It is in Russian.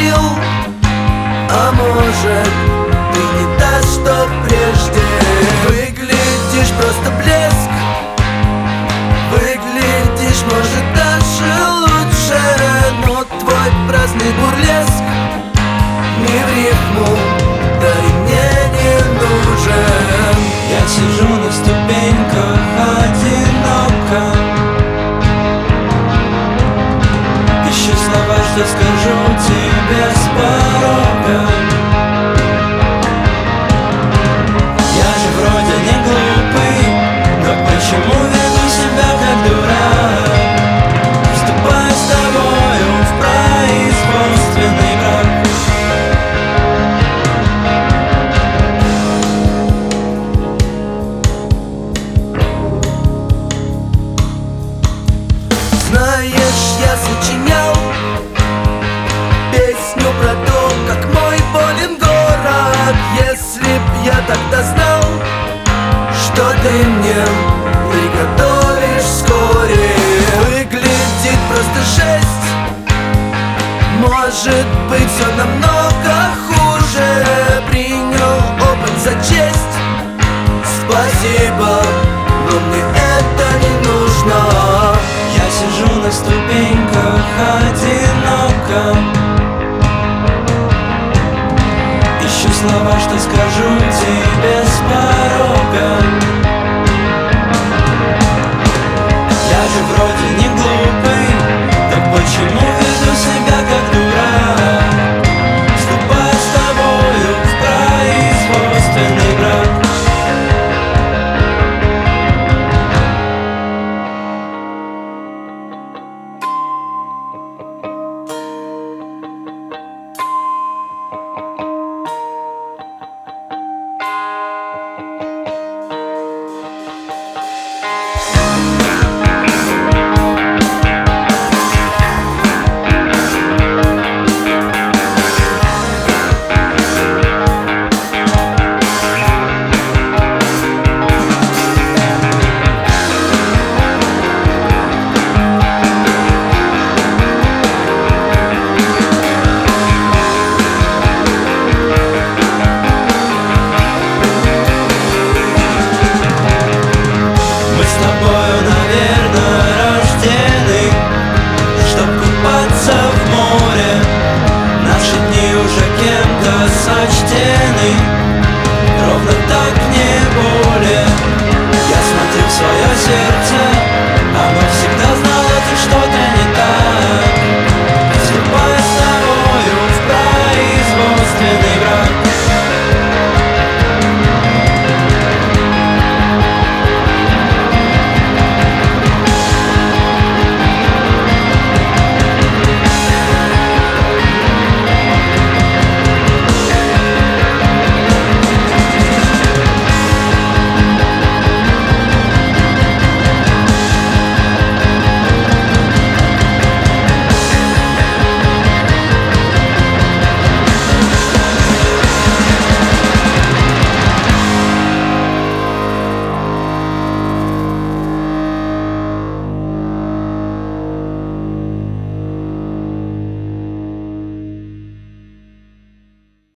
сил. А может, ты не та, что прежде. Выглядишь просто блеск, выглядишь, может, даже лучше. Но твой праздный бурлеск не в рифму, да и мне не нужен. Я сижу на ступеньках одиноко, ищу слова, что скажу тебе с порога. Я же вроде не глупый, но почему веду себя как дурак? Вступаю с тобою в производственный брак. Знаешь, я сочинял песню про то, как мой болен город. Если б я тогда знал, что ты мне приготовишь вскоре. Выглядит просто жесть, может быть, все намного хуже. Принял опыт за честь, спасибо, но мне это не нужно. Я сижу на ступеньках одиноко, ищу слова, что скажу тебе с порога.